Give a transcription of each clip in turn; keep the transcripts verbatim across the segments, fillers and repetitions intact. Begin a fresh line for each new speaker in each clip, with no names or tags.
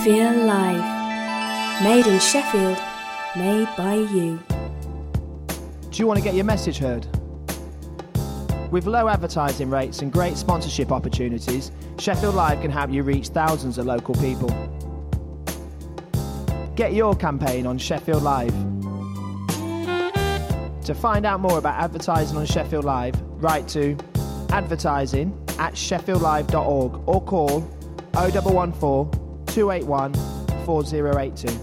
Sheffield Live. Made in Sheffield, made by you.
Do you want to get your message heard? With low advertising rates and great sponsorship opportunities, Sheffield Live can help you reach thousands of local people. Get your campaign on Sheffield Live. To find out more about advertising on Sheffield Live, write to advertising at sheffield live dot org or call oh one one four, two eight one, four oh eight two.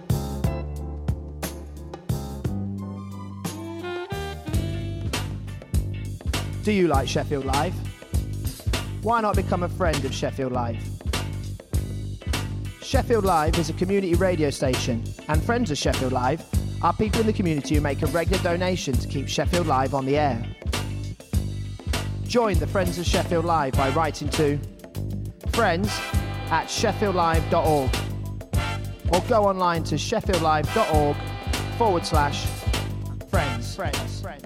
Do you like Sheffield Live? Why not become a friend of Sheffield Live? Sheffield Live is a community radio station, and friends of Sheffield Live are people in the community who make a regular donation to keep Sheffield Live on the air. Join the Friends of Sheffield Live by writing to friends at sheffield live dot org or go online to sheffield live dot org forward slash friends. Friends. Friends.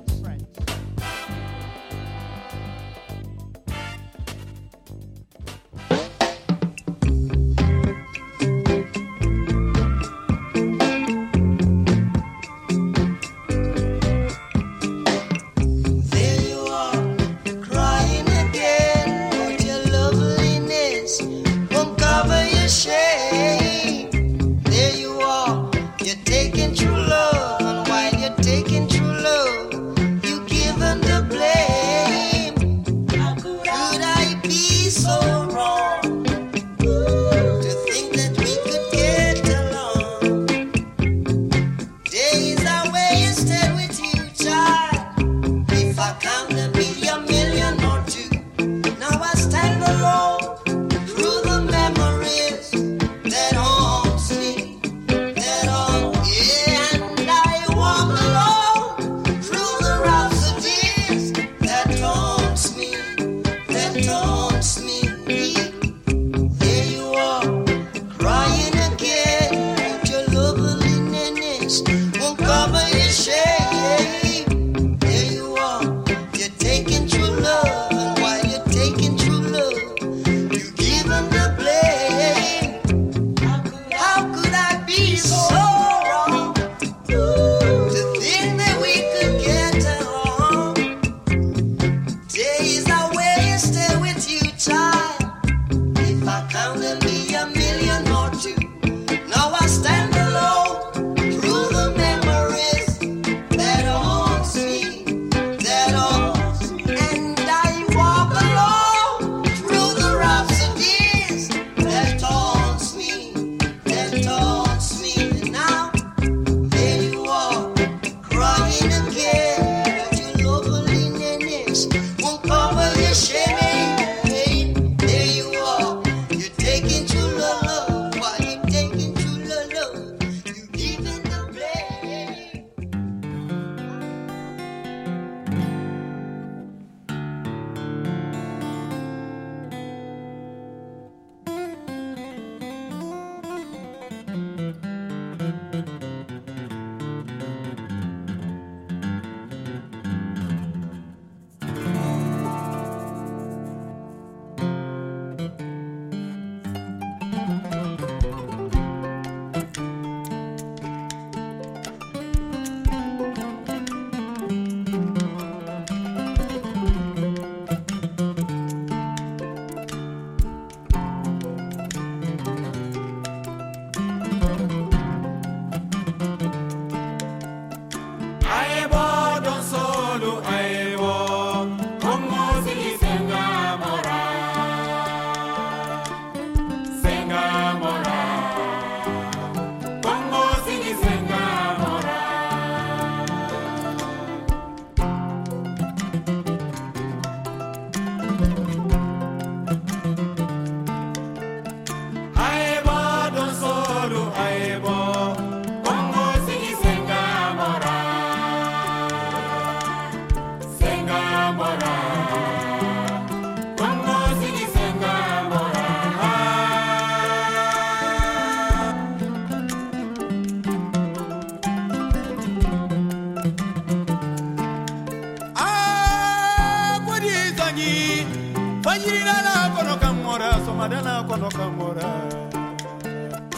Fanyirina kono kamora somadana kono kamora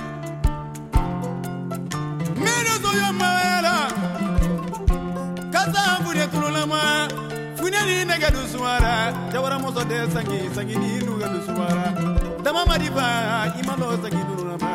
yo mawela kaza fune tululama fune ni nega du suara jawara moso de sangi sangi ni nuga du suara dama madiba imalo sangi tululama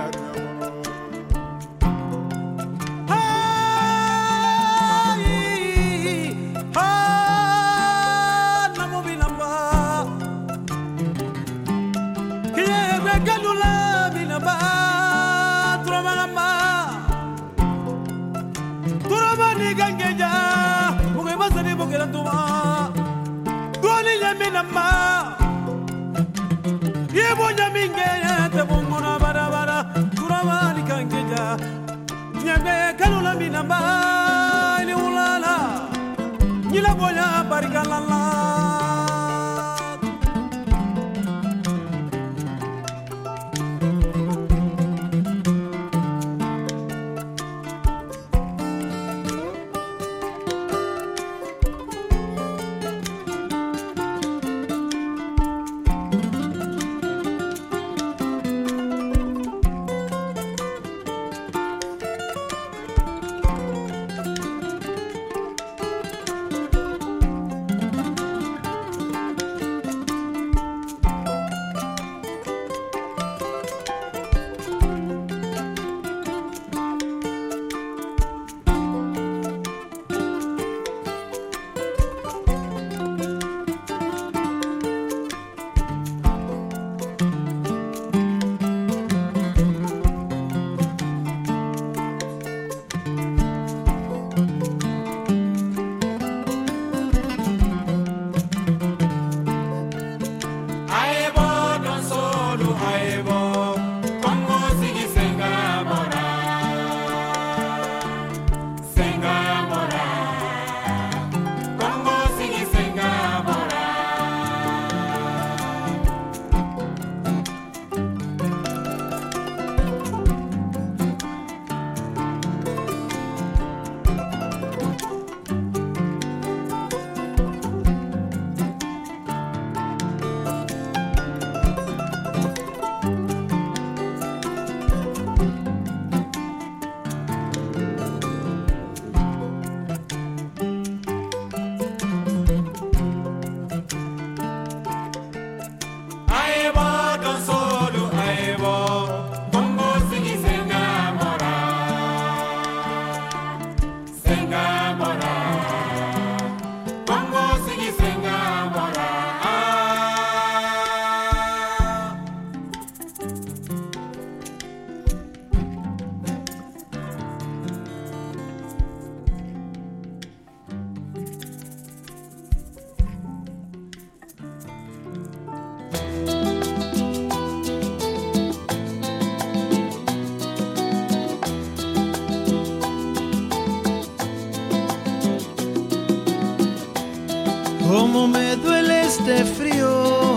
Cómo me duele este frío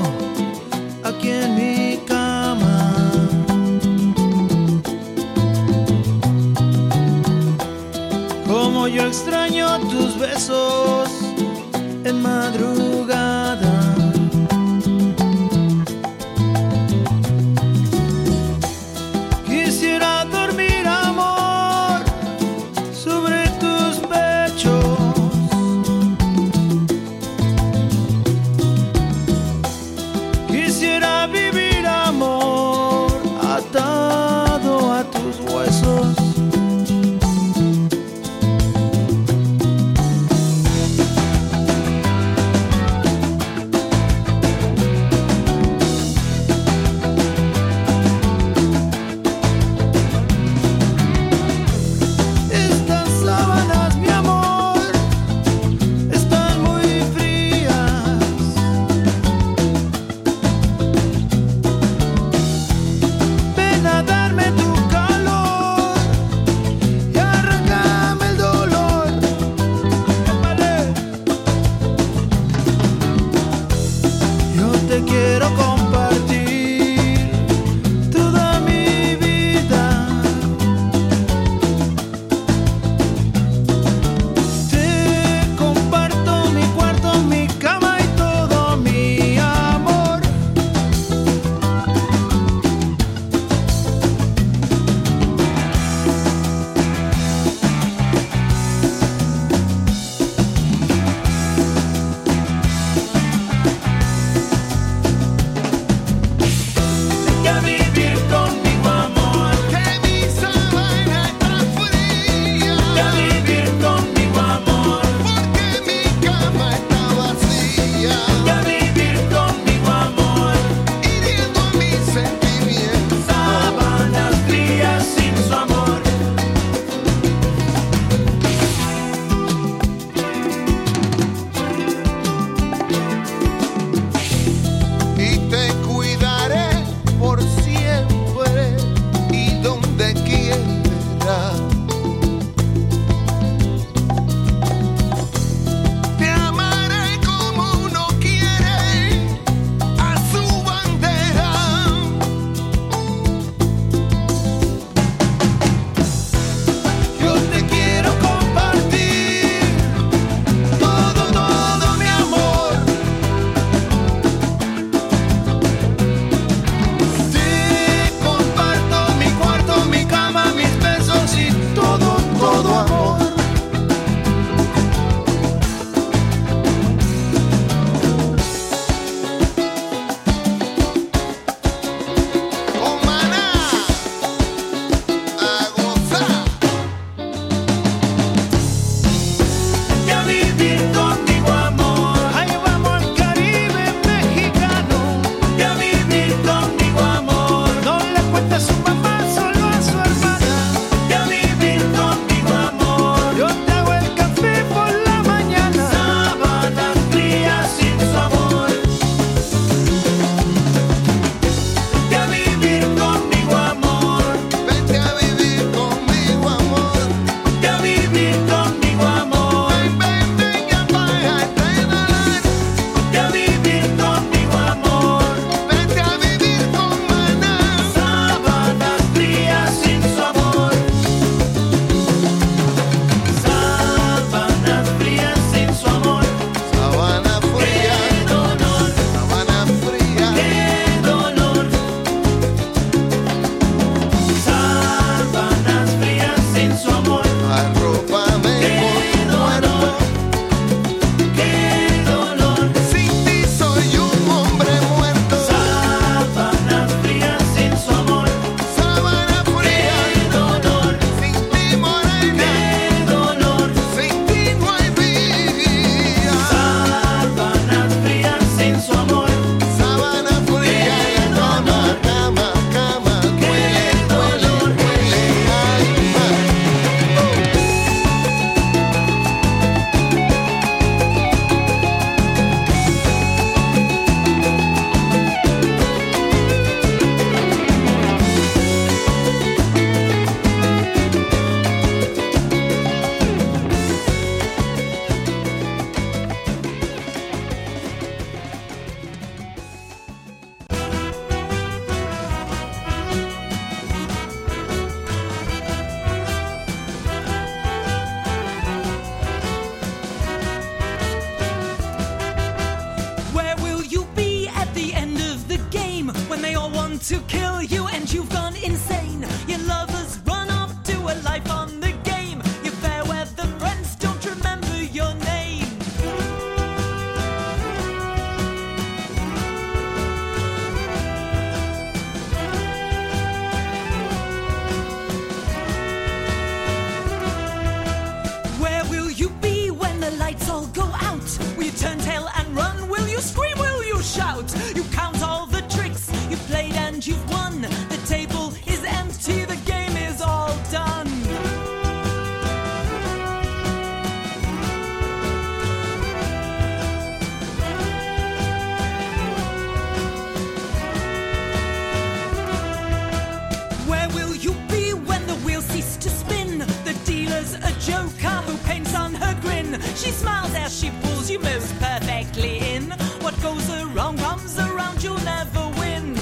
aquí en mi cama. Cómo yo extraño tus besos en madrugada. Quisiera dormir, amor, sobre tus pechos. Quisiera vivir, amor, atado a tus huesos.
kill you and you've gone insane. Your lovers run off to a life on the game. You're fair weather friends don't remember your name. Where will you be when the lights all go out? Will you turn tail and run? Will you scream? Will you shout? You count all the tricks you played and you've won. The table is empty, the game is all done. Where will you be when the wheels cease to spin? The dealer's a joker who paints on her grin. She smiles as she pulls you most perfectly in. What goes around comes around, you'll never win.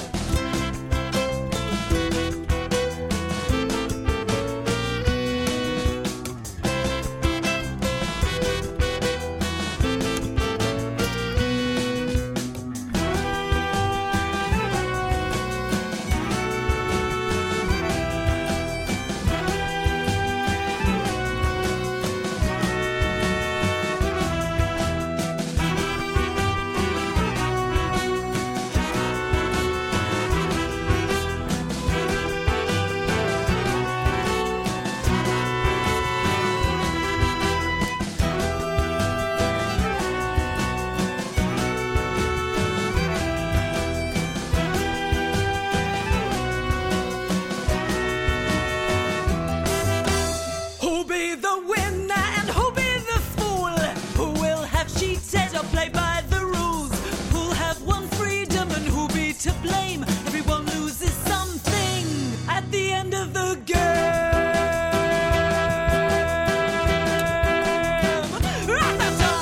Who'll be the winner and who'll be the fool? Who will have cheated or played by the rules? Who'll have won freedom and who'll be to blame? Everyone loses something at the end of the game. Ra-ta-ta!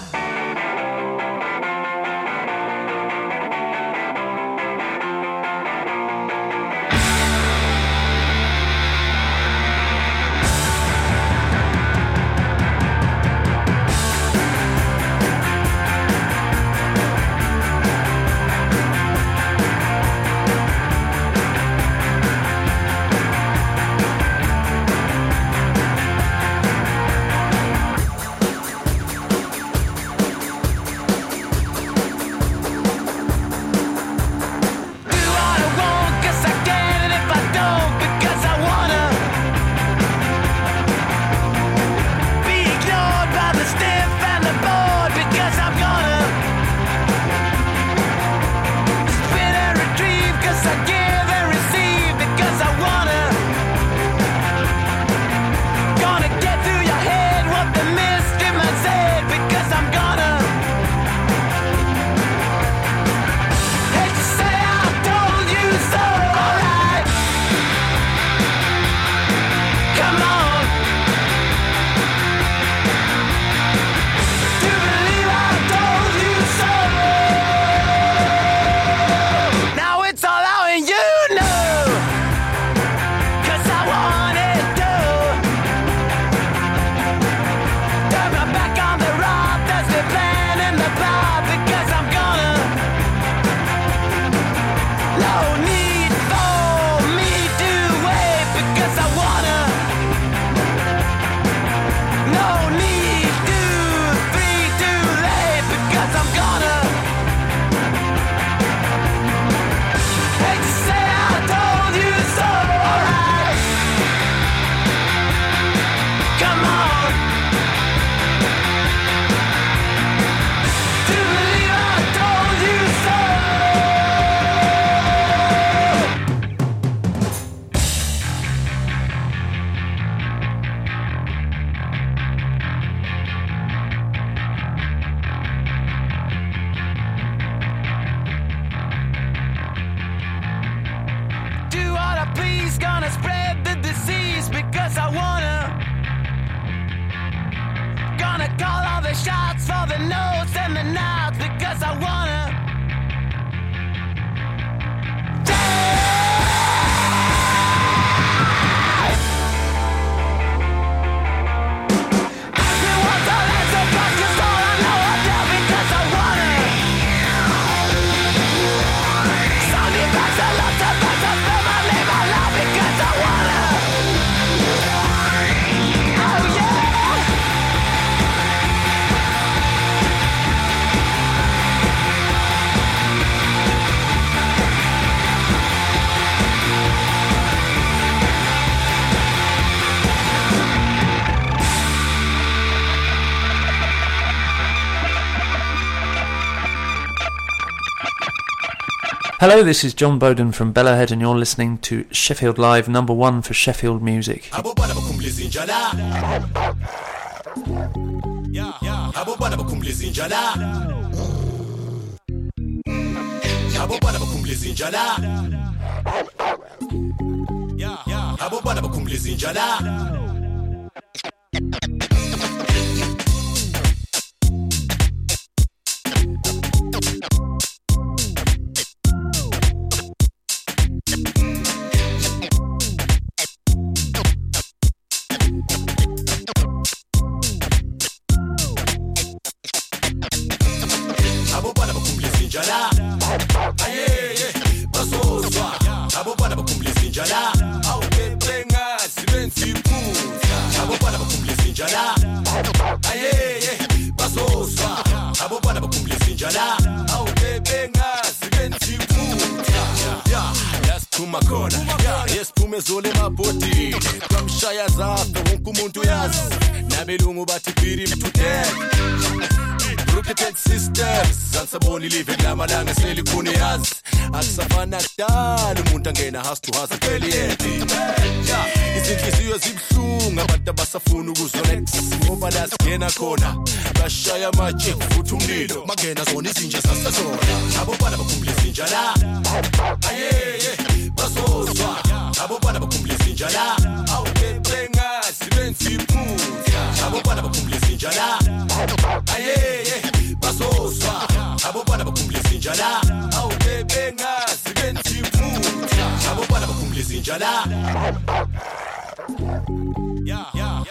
Shots for the notes and the nods because I wanna Somebody back to love to
Hello, this is John Bowden from Bellahead, and you're listening to Sheffield Live, number one for Sheffield music.
Yesiphume mabhodini kwamshaya zafe wonke umuntu uyazi nabelungu bathi biri mthude Brookhated sisters ansaboni live lamalanga selikhuni yazi akusafana kudala umuntu angena house to house pheli yedi izinhliziyo zibhlungu abantu abasafuna ukuzonex ngoba la singena khona bashaya amatshe futhi umlilo mangena zona izinja sasezona abo bana bakhumbulisa injala ayeye basozwa abo bana bakhumbulisa injala awubebenga sibenzi iphutha abo bana bakhumbulisa injala ayeye basozwa abo bana bakhumbulisa injala awubebenga sibenzi iphutha abo bana bakhumbulisa injala yeah yeah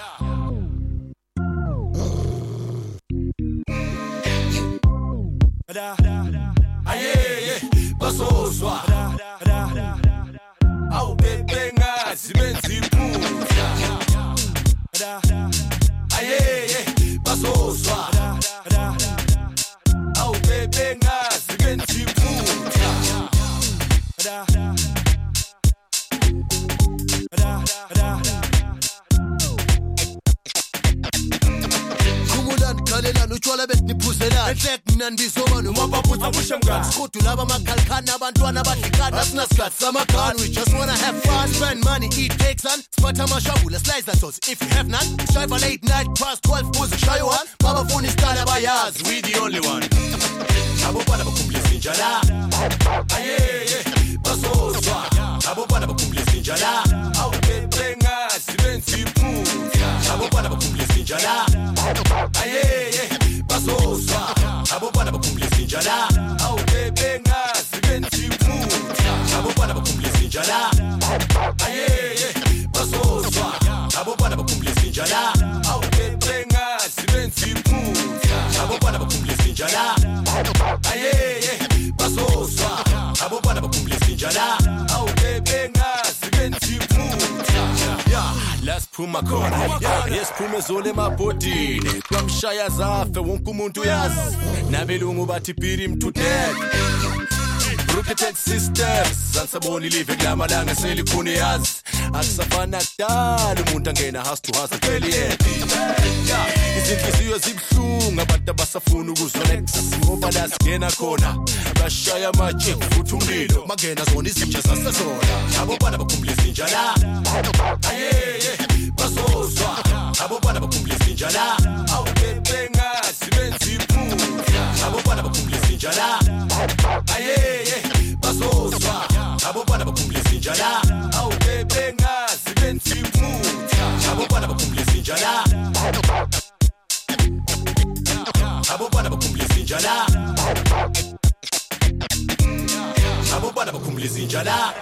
ayeye basozwa awubebenga sibenzi iphutha ayeye basozwa awubebenga sibenzi iphutha Kalelana utshwala betniphuzelana enhlek mnandizoba nomabaphuza bushamgani sikhudu laba makhalkhana abantwana abadlikana sinasikhathi samagani we just wanna have fun spend money eat cakes and spatha amashabula slice that sauce if you have none strive a late night past twelve uze shayo one babafuna isitala bayazi we the only one abo bana bakhumbulisa injala ayeye basozwa abo bana bakhumbulisa injala awubebenga sibenzi iphutha abo bana bakhumbulisa injala ayeye basozwa abo bana bakhumbulisa injala awubebenga sibenzi iphutha abo bana bakhumbulisa injala ayeye basozwa abo bana bakhumbulisa injala awubebenga sibenzi iphutha abo bana bakhumbulisa injala ayeye basozwa abo bana bakhumbulisa injala awubebenga sibenzi iphutha yeah lasiphuma khona yesiphume zole mabhodini kwamshaya zafe wonke umuntu uyazi nabelungu bathi biri mthude Brookhated sisters ansaboni live lamalanga selikhuni yazi akusafana kudala umuntu angena house to house pheli yedi izinhliziyo zibhlungu abantu abasafuna ukuzonex ngoba la singena khona bashaya amatshe futhi umlilo mangena zona izinja sasezona abo bana bakhumbulisa injala ayeye basozwa abo bana bakhumbulisa injala awubebenga sibenzi iphutha abo bana bakhumbulisa injala ayeye basozwa abo bana bakhumbulisa injala awubebenga sibenzi iphutha abo bana bakhumbulisa injala abo bana bakhumbulisa injala abo bana bakhumbulisa injala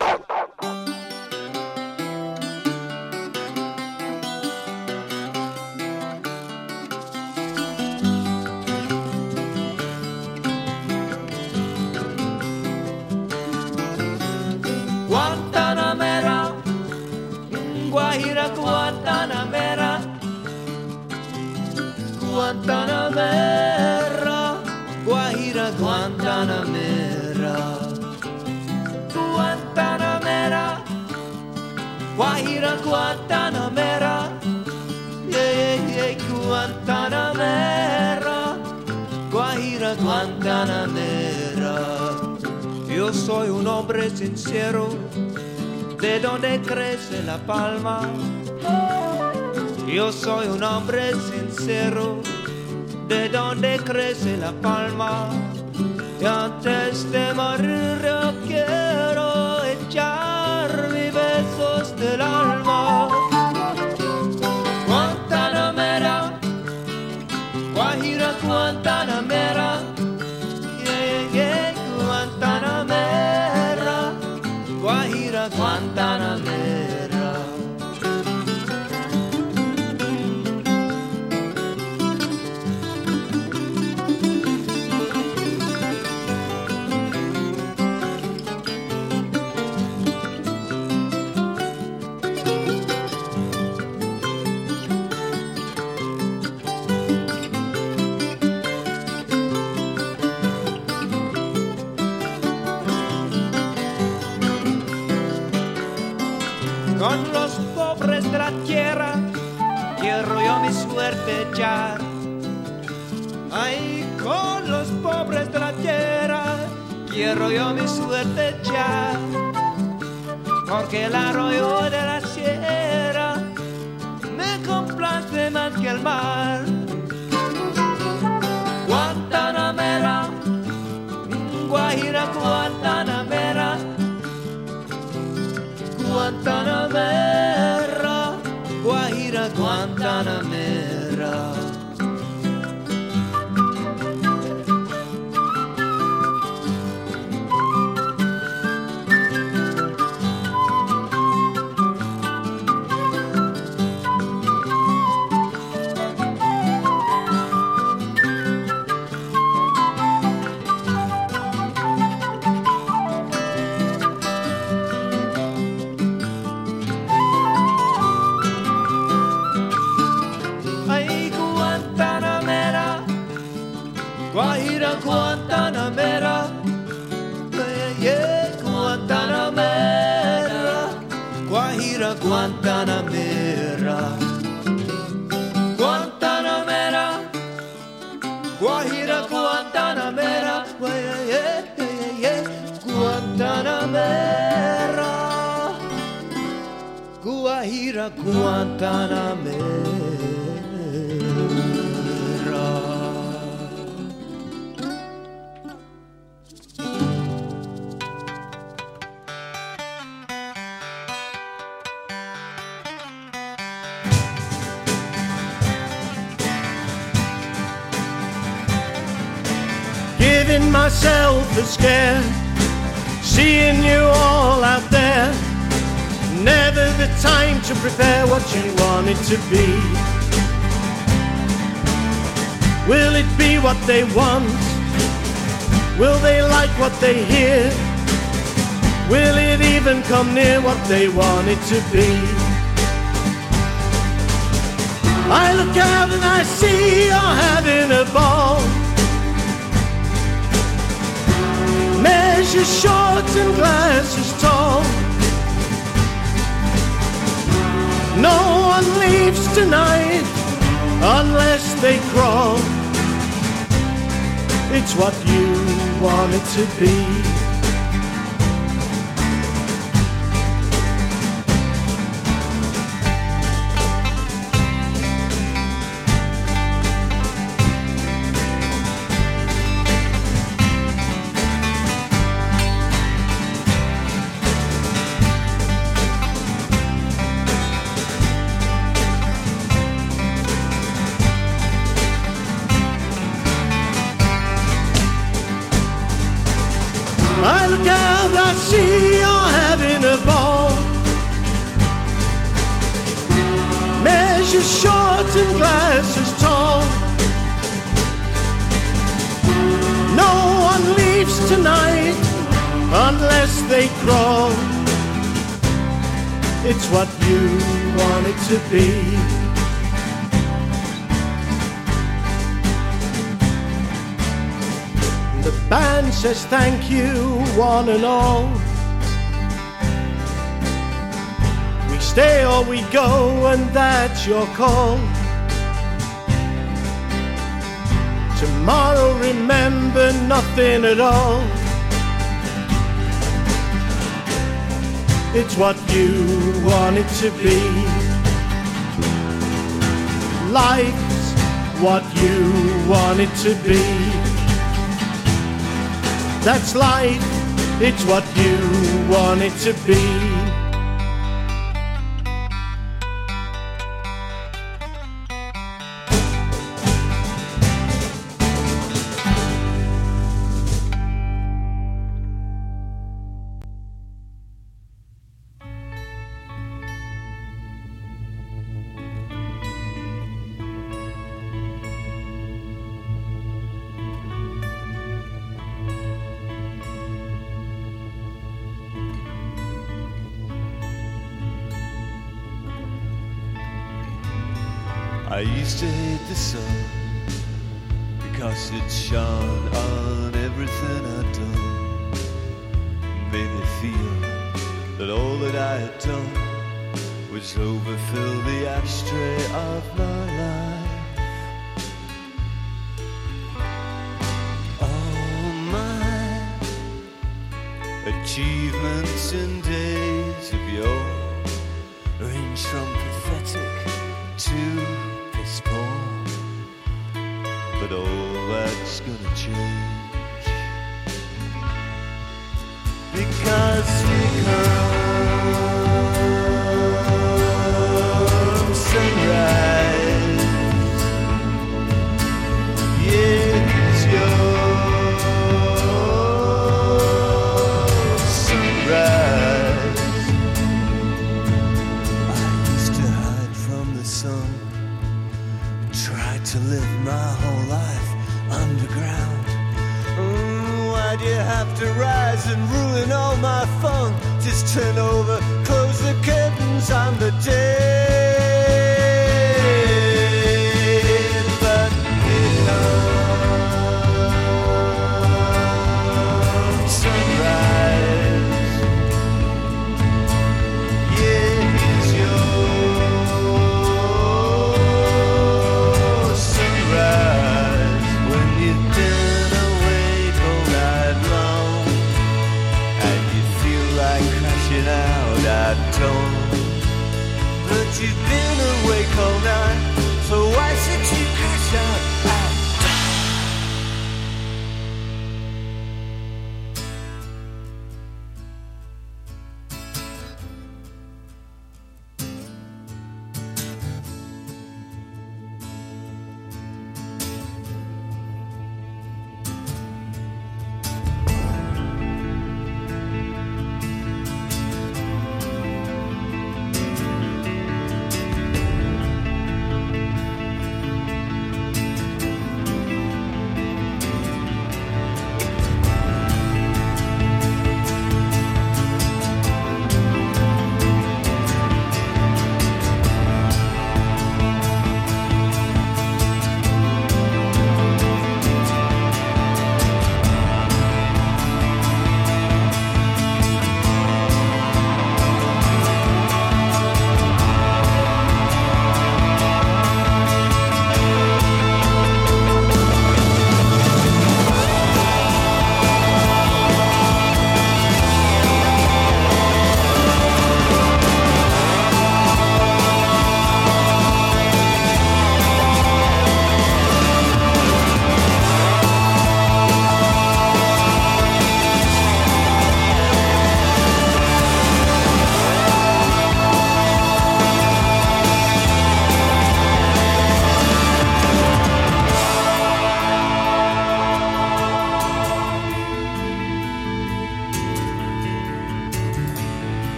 Guantanamera, Guajira Guantanamera, Guantanamera, Guajira Guantanamera, Guantanamera, Guajira Guantanamera, yeah, yeah, Guantanamera, Guajira Guantanamera. Yo
soy un hombre sincero, de donde crece la palma. Yo soy un hombre sincero, de donde crece la palma. Y antes de morir yo quiero echar mis besos del alma. Guantanamera, Guajira Guantanamera, yeah, yeah, Guantanamera, Guajira Guantanamera. Con los pobres de la tierra quiero yo mi suerte echar. Ay, con los pobres de la tierra quiero yo mi suerte echar. Porque el arroyo de la sierra me complace más que el mar. Guantanamera, Guajira Guantanamera, Guantanamera, Guajira Guantanamera. Guajira Guantanamera, yeah, yeah, Guantanamera, Guajira Guantanamera, Guantanamera, Guajira Guantanamera, yeah, yeah, yeah, yeah, Guantanamera, Guajira Guantanamera.
Giving myself a scare, seeing you all out there. Never the time to prepare what you want it to be. Will it be what they want? Will they like what they hear? Will it even come near what they want it to be? I look out and I see you're having a ball. Measure short and glasses tall. No one leaves tonight unless they crawl. It's what you want it to be. I look out, I see you're having a ball. Measure short and glasses tall. No one leaves tonight unless they crawl. It's what you want it to be. The band says thank you, one and all. We stay or we go, and that's your call. Tomorrow remember nothing at all. it's what you want it to be. Life's what you want it to be. That's life, it's what you want it to be.
I used to hate the sun because it shone on everything I'd done. Made me feel that all that I had done was overfill the ashtray of my life. All my achievements in days of yore range from pathetic to piss poor, but all that's gonna change, because we come sunrise. Yes, your sunrise. I used to hide from the sun, tried to live my whole life underground. Mm, why'd you have to rise and ruin all my fun? Just turn over, close the curtains on the day. But it comes sunrise. Yeah, it's your sunrise. When you've been awake all night long and you feel like crashing out at dawn, but you've been awake all night, so why should you crash out at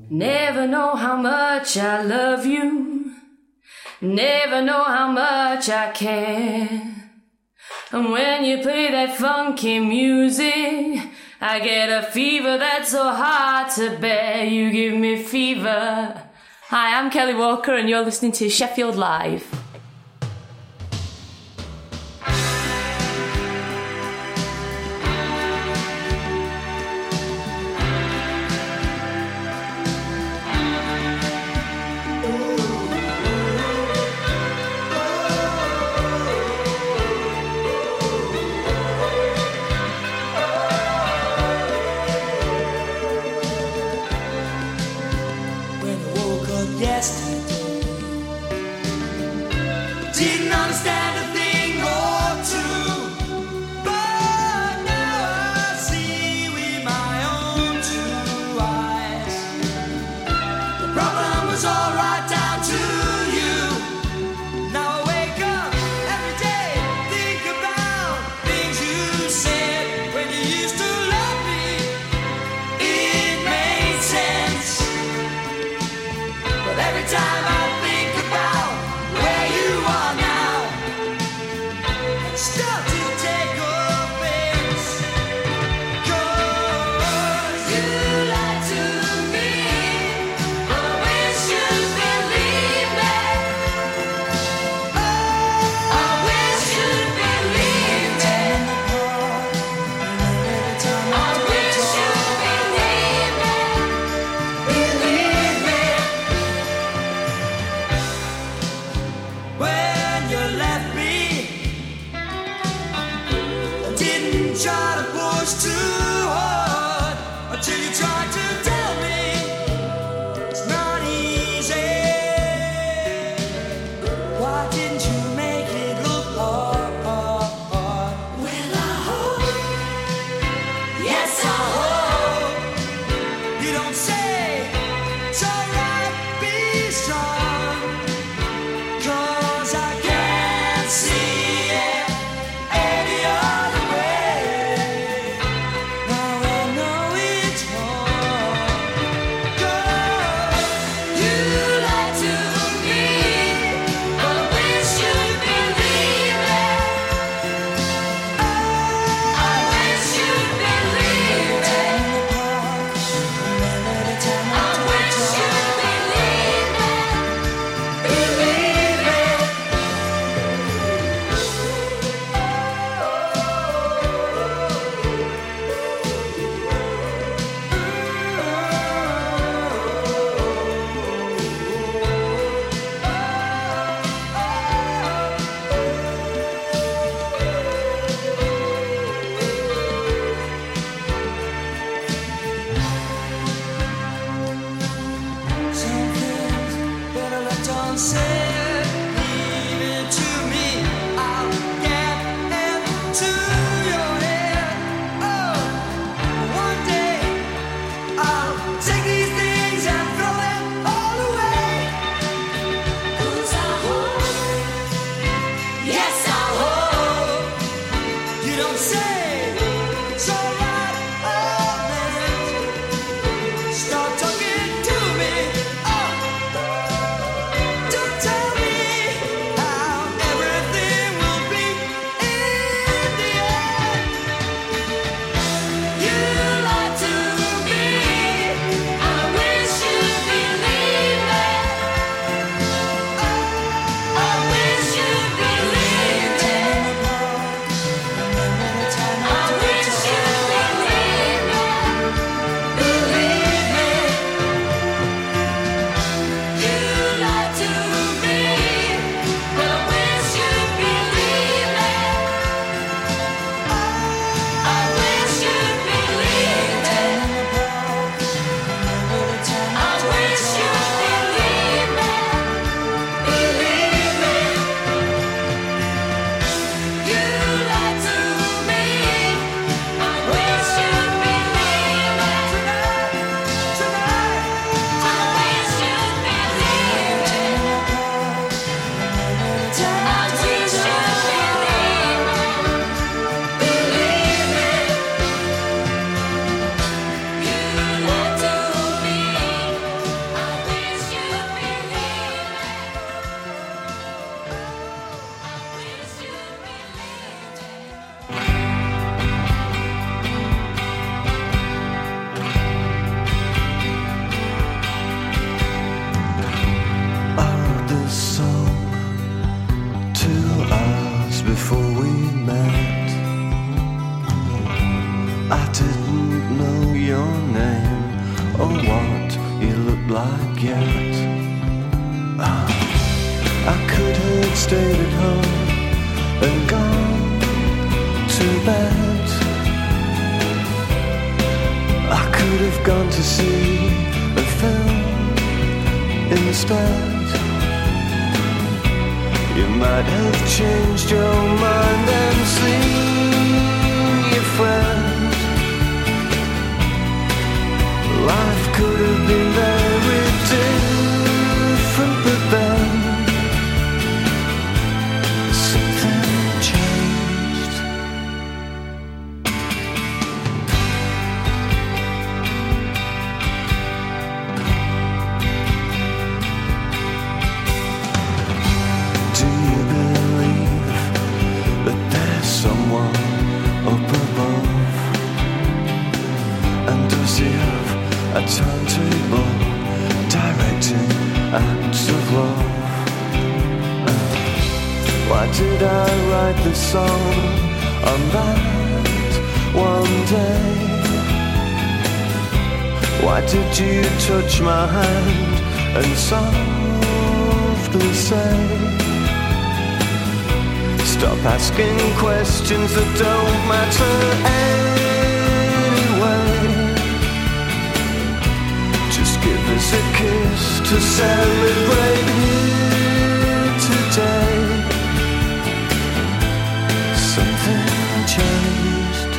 Never know how much I love you. Never know how much I care. And when you play that funky music, I get a fever that's so hard to bear. You give me fever. Hi, I'm Kelly Walker and you're listening to Sheffield Live.
like yet. Oh, I could have stayed at home and gone to bed. I could have gone to see a film instead. You might have changed your mind and seen your friend. Life could have been very different, but then something changed. Do you believe that there's someone up above? And does he have a timetable directing acts of love? Uh, why did I write this song on that one day? Why did you touch my hand and softly say, stop asking questions that don't matter anyway? Give us a kiss to celebrate here today. Something changed.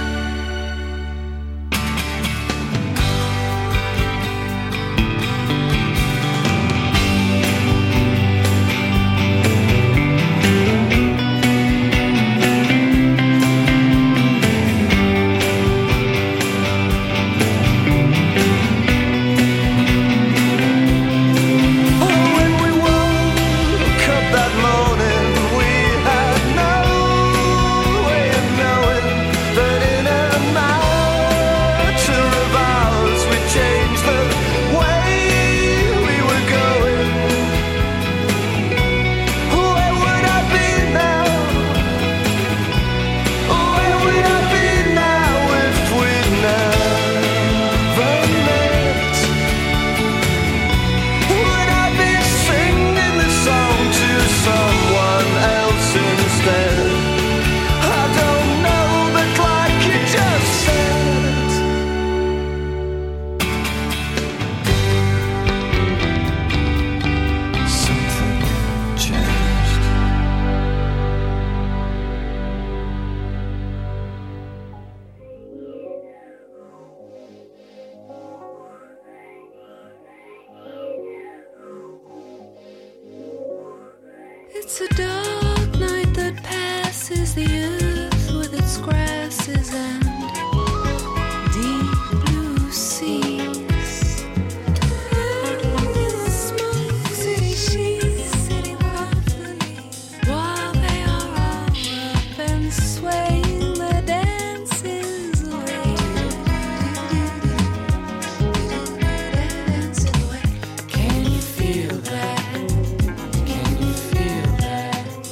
It's a dark night that passes the earth with its grasses and deep blue seas. Smoke city, she's sitting thoughtfully while they are all up and swaying their dances away. Dancing away. Can you feel that? Can you feel that?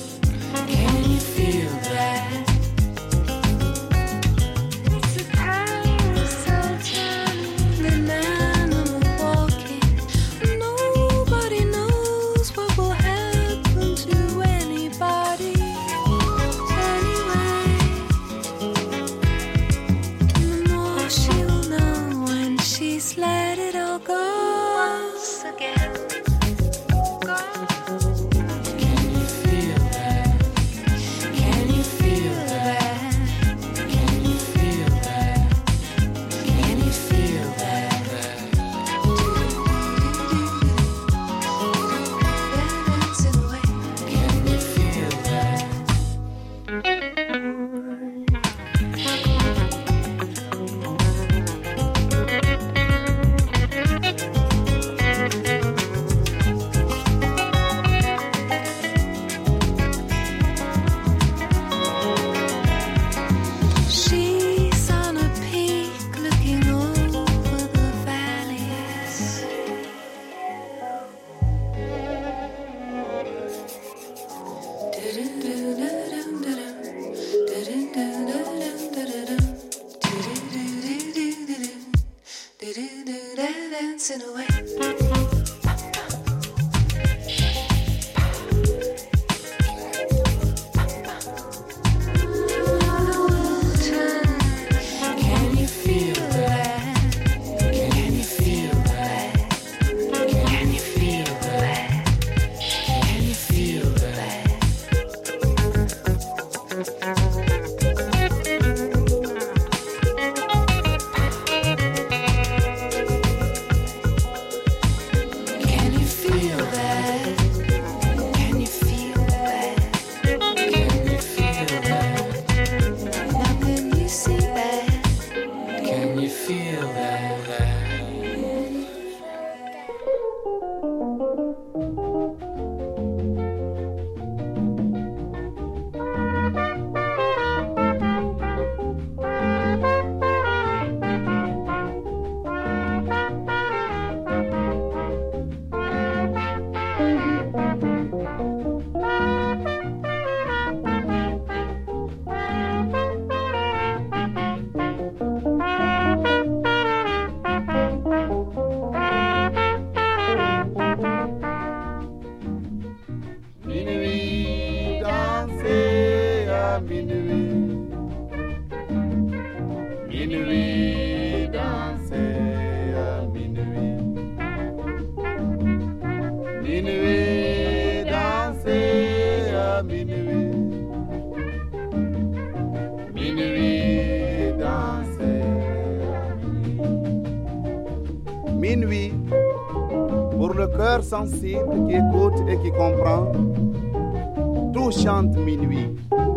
le cœur sensible qui écoute et qui comprend, tout chante minuit.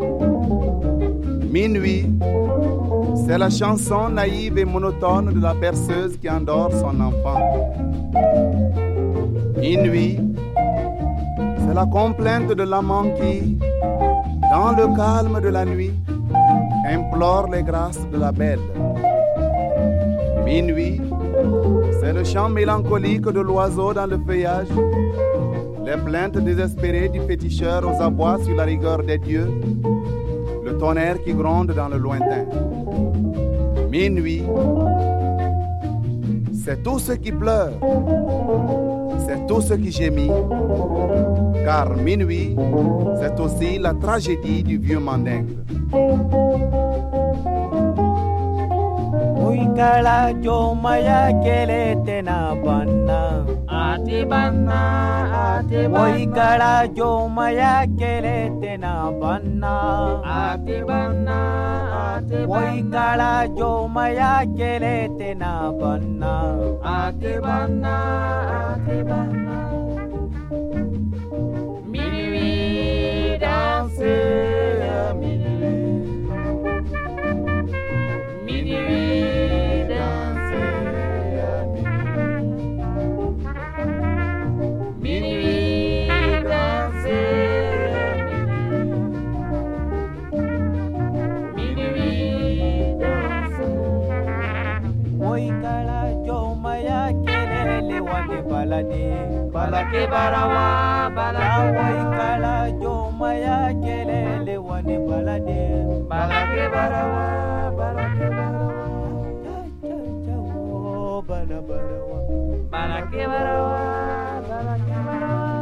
Minuit, c'est la chanson naïve et monotone de la berceuse qui endort son enfant. Minuit, c'est la complainte de l'amant qui, dans le calme de la nuit, implore les grâces de la belle. Minuit, c'est le chant mélancolique de l'oiseau dans le feuillage, les plaintes désespérées du féticheur aux abois sur la rigueur des dieux, le tonnerre qui gronde dans le lointain. Minuit, c'est tout ce qui pleure, c'est tout ce qui gémit, car minuit, c'est aussi la tragédie du vieux mandingue.
Uikala jomaya kele tena banna ati banna ati banna Uikala jomaya kele tena banna ati banna ati banna Uikala jomaya kele tena banna ati banna ati banna Minuit danser à minuit Minuit danser à minuit Minuit danser à minuit Minuit danser Oikala jomaya kelele wale balade balake barawa balake Oikala jomaya kelele wale balade balake barawa balake barawa cha cha cha oh bala barawa balake barawa balake barawa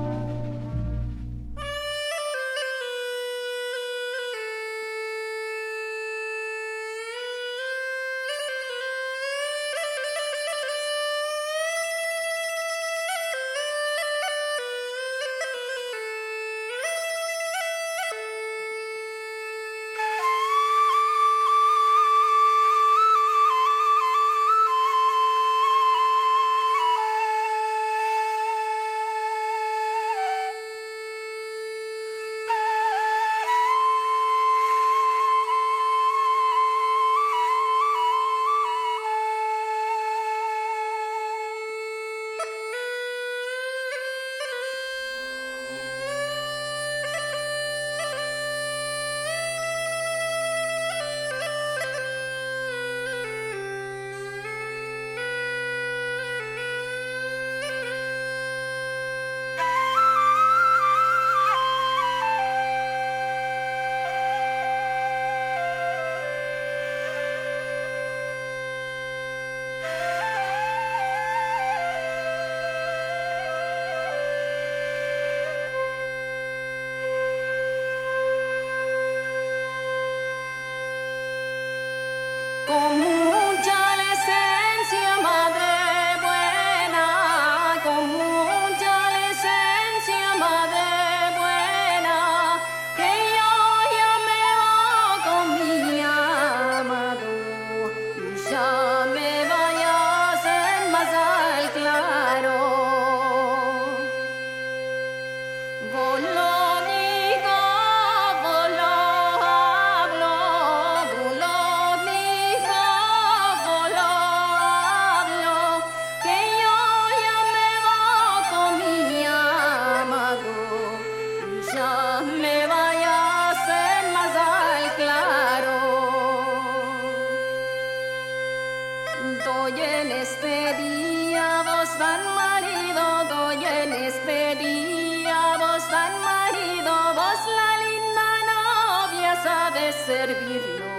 servirlo,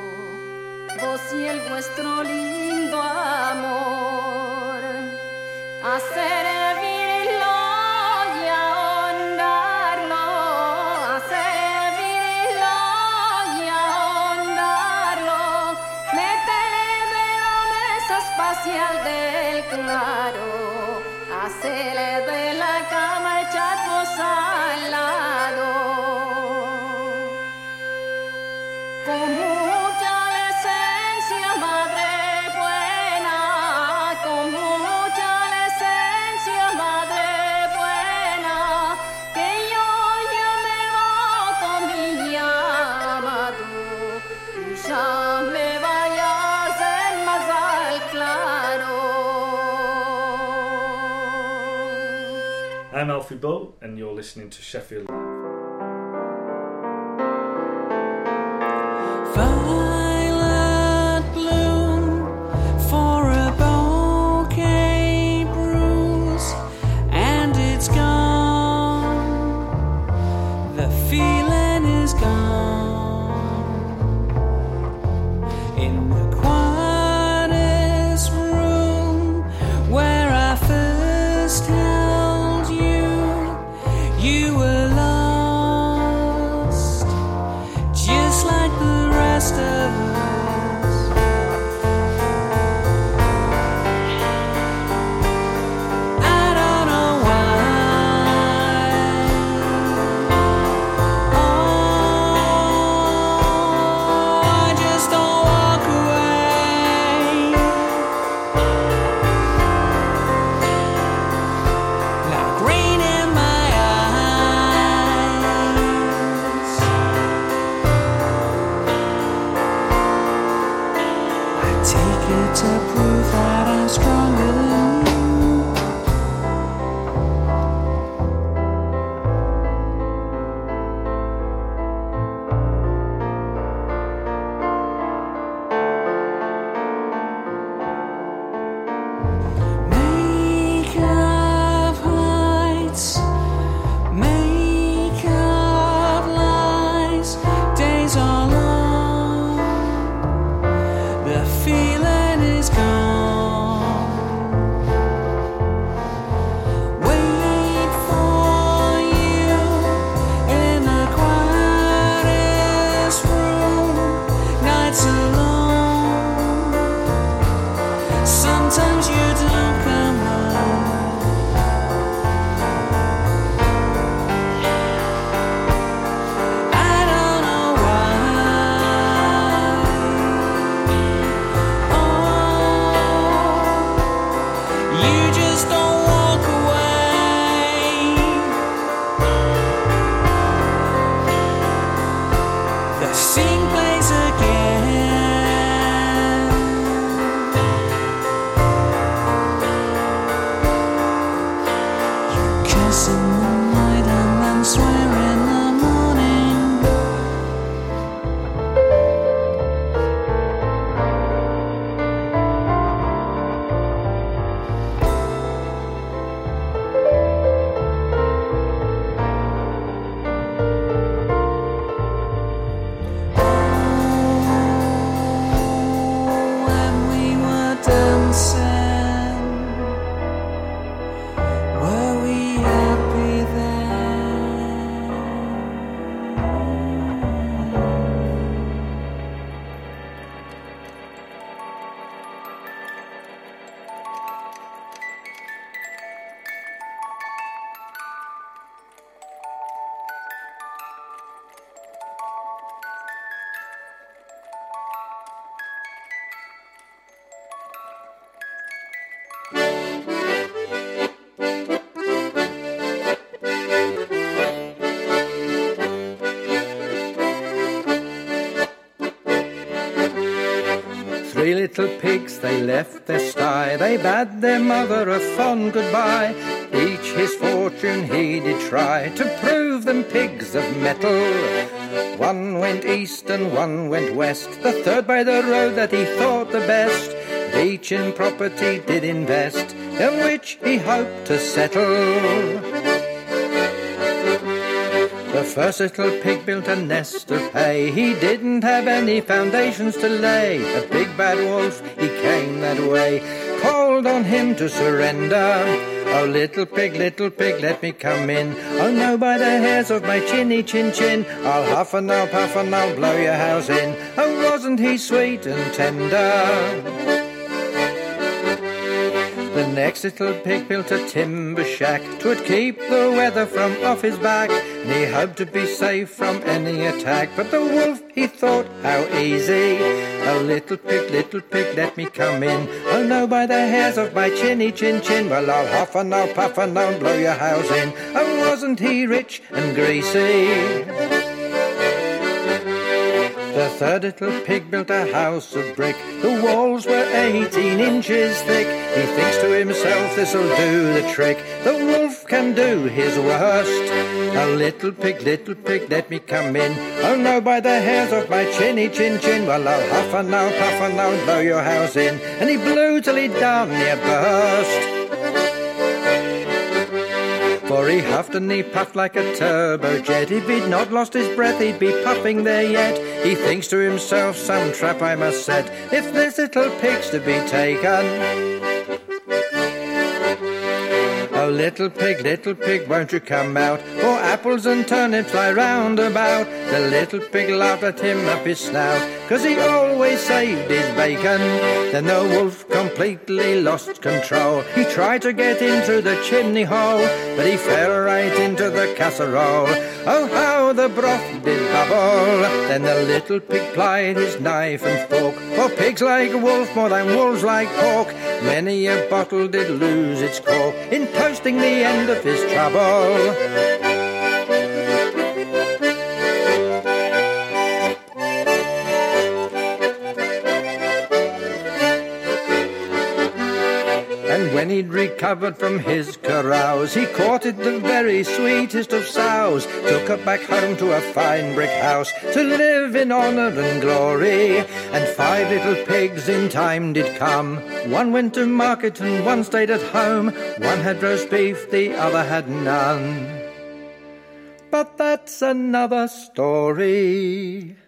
vos y el vuestro lindo amor, a servirlo y a honrarlo, a servirlo y a honrarlo, métele de la mesa espacial del claro, hacele de la cama echarnos al lado. Con mucha decencia, madre buena, con mucha decencia,
I'm Alfie Bull, and you're listening to Sheffield Live.
Violet bloom for a bouquet bruise, and it's gone. The feeling is gone. In the quietest room where I first held you, you were lost, just like the rest of us. I don't know why. Oh, I just don't walk away. Like rain in my eyes. I take it to prove that I'm stronger than you. Make up heights, make up lies. Days are long, the feeling is gone. Wait for you in the quietest room. Nights alone. Sometimes you don't come home. I don't know why. Oh, you just don't walk away. The scene plays again. You kiss in the night and then swear in the morning. When we were dancing, were we happy then?
Three little pigs, they left their sty. They bade their mother a fond goodbye. Each his fortune he did try to prove them pigs of metal. One went east and one went west, the third by the road that he thought the best. Each in property did invest, in which he hoped to settle. The first little pig built a nest of hay. He didn't have any foundations to lay. A big bad wolf, he came that way, called on him to surrender. Oh, little pig, little pig, let me come in. Oh, no, by the hairs of my chinny chin chin, I'll huff and I'll puff and I'll blow your house in. Oh, wasn't he sweet and tender? The next little pig built a timber shack, 'twould keep the weather from off his back, and he hoped to be safe from any attack. But the wolf, he thought, how easy. Oh, little pig, little pig, let me come in. Oh, no, by the hairs of my chinny chin chin, well, I'll huff and I'll puff and I'll blow your house in. Oh, wasn't he rich and greasy? The third little pig built a house of brick. The walls were eighteen inches thick. He thinks to himself, this'll do the trick. The wolf can do his worst. A little pig, little pig, let me come in. Oh no, by the hairs of my chinny chin chin. Well, I'll huff and I'll puff and I'll blow your house in. And he blew till he darn near burst. For he huffed and he puffed like a turbojet. If he'd not lost his breath, he'd be puffing there yet. He thinks to himself, some trap I must set, if this little pig's to be taken. Oh, little pig, little pig, won't you come out? For apples and turnips lie round about. The little pig laughed at him up his snout, 'cause he always saved his bacon. Then the wolf completely lost control. He tried to get in through the chimney hole, but he fell right into the casserole. Oh, how the broth did bubble. Then the little pig plied his knife and fork. For pigs like wolf more than wolves like pork. Many a bottle did lose its cork in toasting the end of his trouble. And when he'd recovered from his carouse, he courted the very sweetest of sows, took her back home to a fine brick house, to live in honour and glory. And five little pigs in time did come. One went to market and one stayed at home. One had roast beef, the other had none. But that's another story.